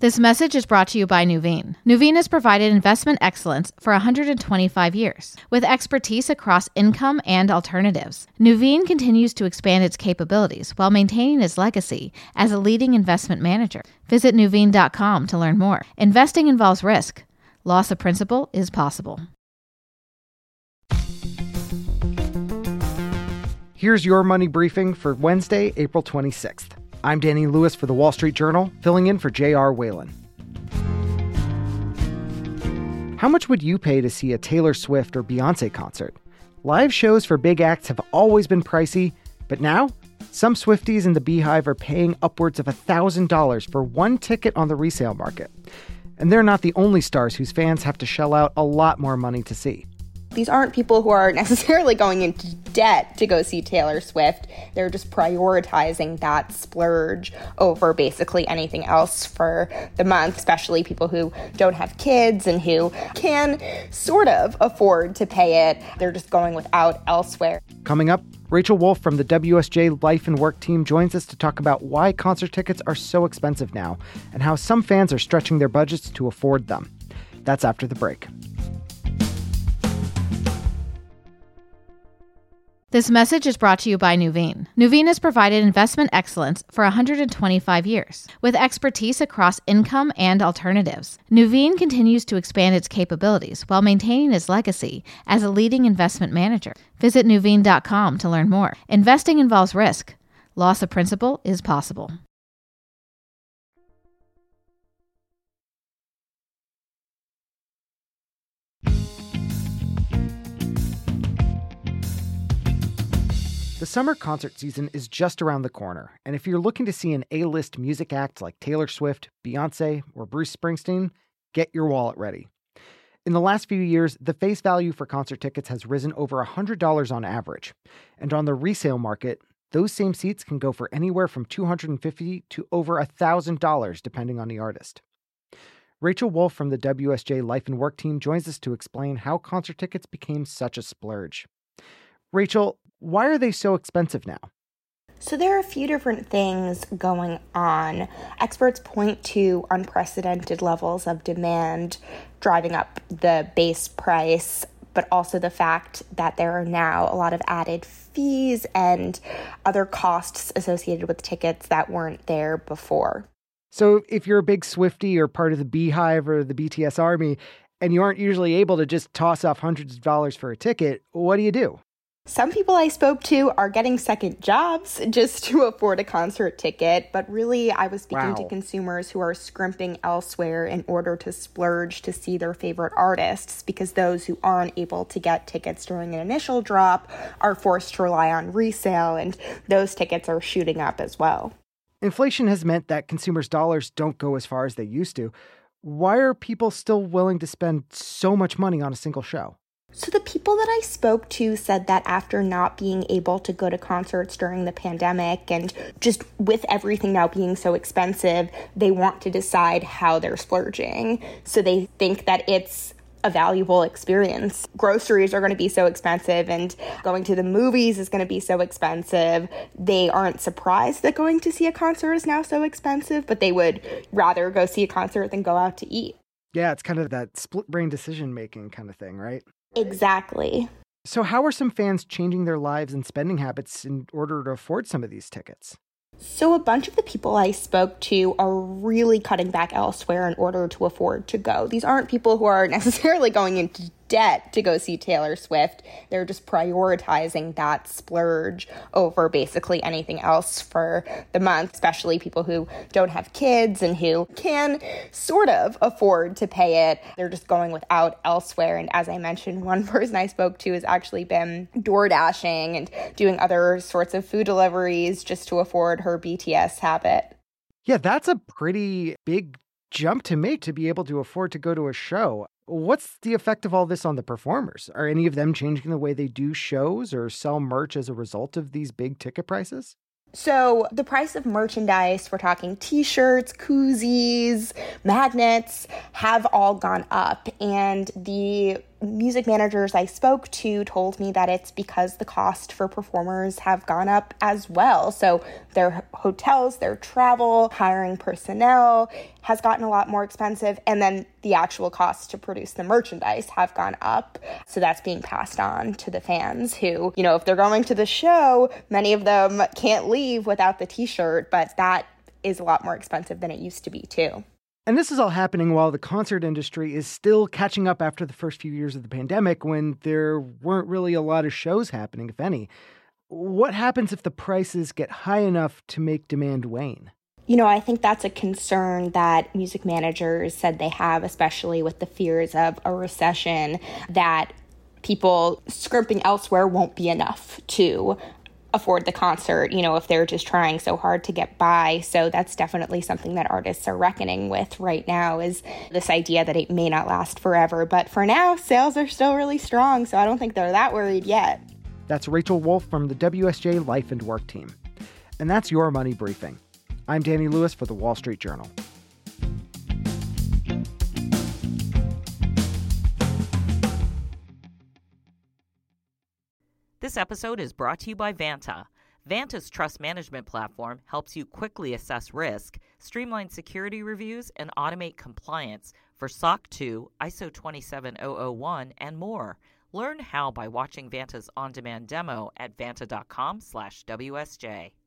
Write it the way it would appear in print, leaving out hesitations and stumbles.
This message is brought to you by Nuveen. Nuveen has provided investment excellence for 125 years. With expertise across income and alternatives, Nuveen continues to expand its capabilities while maintaining its legacy as a leading investment manager. Visit Nuveen.com to learn more. Investing involves risk. Loss of principal is possible. Here's your money briefing for Wednesday, April 26th. I'm Danny Lewis for The Wall Street Journal, filling in for J.R. Whalen. How much would you pay to see a Taylor Swift or Beyoncé concert? Live shows for big acts have always been pricey, but now some Swifties in the Beehive are paying upwards of $1,000 for one ticket on the resale market. And they're not the only stars whose fans have to shell out a lot more money to see. These aren't people who are necessarily going into debt to go see Taylor Swift. They're just prioritizing that splurge over basically anything else for the month, especially people who don't have kids and who can sort of afford to pay it. They're just going without elsewhere. Coming up, Rachel Wolf from the WSJ Life and Work team joins us to talk about why concert tickets are so expensive now and how some fans are stretching their budgets to afford them. That's after the break. This message is brought to you by Nuveen. Nuveen has provided investment excellence for 125 years. With expertise across income and alternatives, Nuveen continues to expand its capabilities while maintaining its legacy as a leading investment manager. Visit Nuveen.com to learn more. Investing involves risk. Loss of principal is possible. The summer concert season is just around the corner, and if you're looking to see an A-list music act like Taylor Swift, Beyoncé, or Bruce Springsteen, get your wallet ready. In the last few years, the face value for concert tickets has risen over $100 on average, and on the resale market, those same seats can go for anywhere from $250 to over $1,000 depending on the artist. Rachel Wolf from the WSJ Life and Work team joins us to explain how concert tickets became such a splurge. Rachel, why are they so expensive now? So there are a few different things going on. Experts point to unprecedented levels of demand driving up the base price, but also the fact that there are now a lot of added fees and other costs associated with tickets that weren't there before. So if you're a big Swiftie or part of the Beehive or the BTS Army, and you aren't usually able to just toss off hundreds of dollars for a ticket, what do? Some people I spoke to are getting second jobs just to afford a concert ticket, but really I was speaking to consumers who are scrimping elsewhere in order to splurge to see their favorite artists, because those who aren't able to get tickets during an initial drop are forced to rely on resale, and those tickets are shooting up as well. Inflation has meant that consumers' dollars don't go as far as they used to. Why are people still willing to spend so much money on a single show? So the people that I spoke to said that after not being able to go to concerts during the pandemic and just with everything now being so expensive, they want to decide how they're splurging. So they think that it's a valuable experience. Groceries are going to be so expensive and going to the movies is going to be so expensive. They aren't surprised that going to see a concert is now so expensive, but they would rather go see a concert than go out to eat. Yeah, it's kind of that split brain decision making kind of thing, right? Exactly. So how are some fans changing their lives and spending habits in order to afford some of these tickets? So a bunch of the people I spoke to are really cutting back elsewhere in order to afford to go. These aren't people who are necessarily going into debt to go see Taylor Swift. They're just prioritizing that splurge over basically anything else for the month, especially people who don't have kids and who can sort of afford to pay it. They're just going without elsewhere. And as I mentioned, one person I spoke to has actually been door dashing and doing other sorts of food deliveries just to afford her BTS habit. Yeah, that's a pretty big jump to make to be able to afford to go to a show. What's the effect of all this on the performers? Are any of them changing the way they do shows or sell merch as a result of these big ticket prices? So the price of merchandise, we're talking t-shirts, koozies, magnets, have all gone up. And the music managers I spoke to told me that it's because the cost for performers have gone up as well. So their hotels, their travel, hiring personnel has gotten a lot more expensive. And then the actual costs to produce the merchandise have gone up. So that's being passed on to the fans who, if they're going to the show, many of them can't leave without the t-shirt, but that is a lot more expensive than it used to be too. And this is all happening while the concert industry is still catching up after the first few years of the pandemic when there weren't really a lot of shows happening, if any. What happens if the prices get high enough to make demand wane? I think that's a concern that music managers said they have, especially with the fears of a recession, that people scrimping elsewhere won't be enough to afford the concert, if they're just trying so hard to get by. So that's definitely something that artists are reckoning with right now, is this idea that it may not last forever. But for now, sales are still really strong, so I don't think they're that worried yet. That's Rachel Wolf from the WSJ Life and Work team. And that's your Money Briefing. I'm Danny Lewis for The Wall Street Journal. This episode is brought to you by Vanta. Vanta's trust management platform helps you quickly assess risk, streamline security reviews, and automate compliance for SOC 2, ISO 27001, and more. Learn how by watching Vanta's on-demand demo at vanta.com/WSJ.